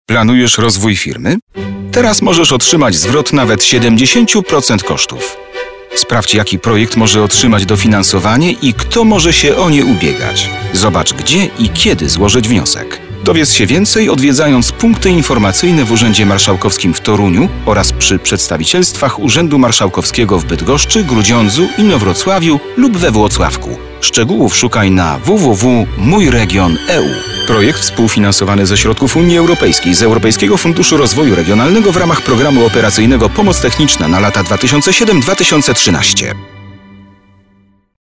Planujesz rozwój firmy? Teraz możesz otrzymać zwrot nawet 70% kosztów. Sprawdź, jaki projekt może otrzymać dofinansowanie i kto może się o nie ubiegać. Zobacz, gdzie i kiedy złożyć wniosek. Dowiedz się więcej, odwiedzając punkty informacyjne w Urzędzie Marszałkowskim w Toruniu oraz przy przedstawicielstwach Urzędu Marszałkowskiego w Bydgoszczy, Grudziądzu, Inowrocławiu lub we Włocławku. Szczegółów szukaj na www.mójregion.eu. Projekt współfinansowany ze środków Unii Europejskiej z Europejskiego Funduszu Rozwoju Regionalnego w ramach Programu Operacyjnego Pomoc Techniczna na lata 2007-2013.